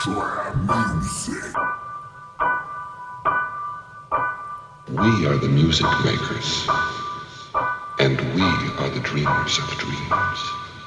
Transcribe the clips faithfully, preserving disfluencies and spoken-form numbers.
We are the music makers, and we are the dreamers of dreams.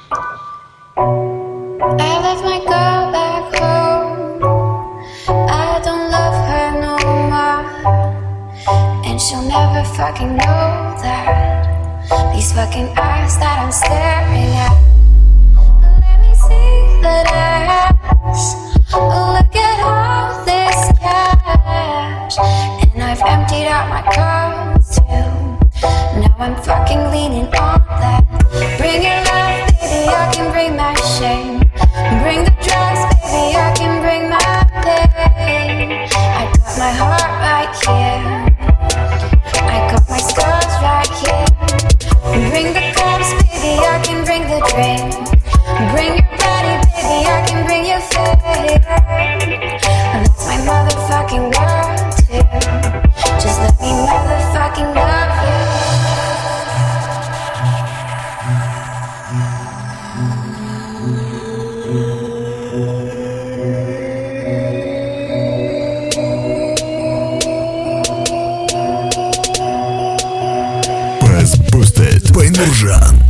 I left my girl back home. I don't love her no more, and she'll never fucking know that. These fucking eyes that I'm staring at. Let me see that ass. Look at all this cash, and I've emptied out my cards too. Now I'm fucking leaning on that. Bring your love, baby, I can bring my shame. Bring the drugs, baby, I can bring my pain. I got my heart right here. I got my scars right here. Bring the cups, baby, I can bring the drink. Bring your body, baby, I can bring your fame. That's my motherfucking world too. Just let me motherfucking love you. Press Boosted by Nurjan.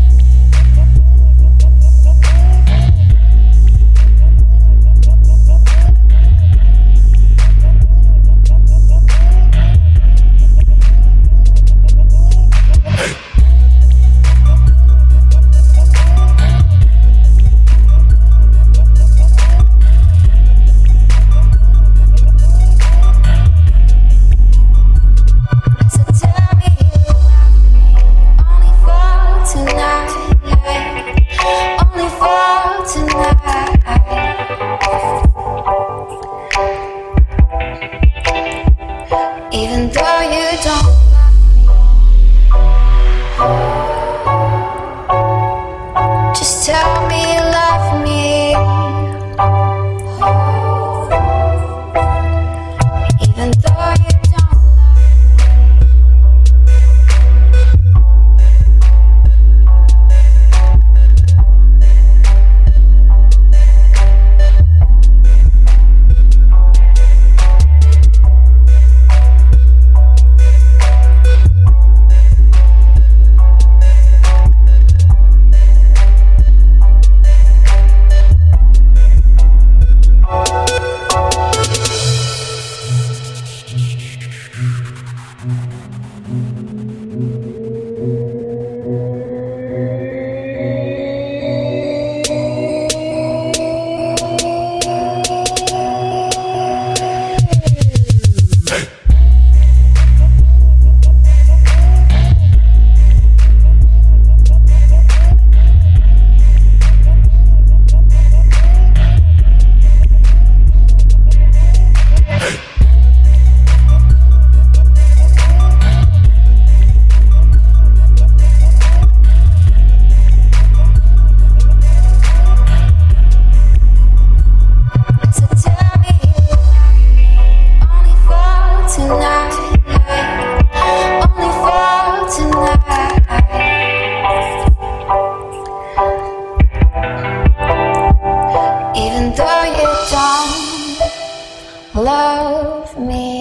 Love me.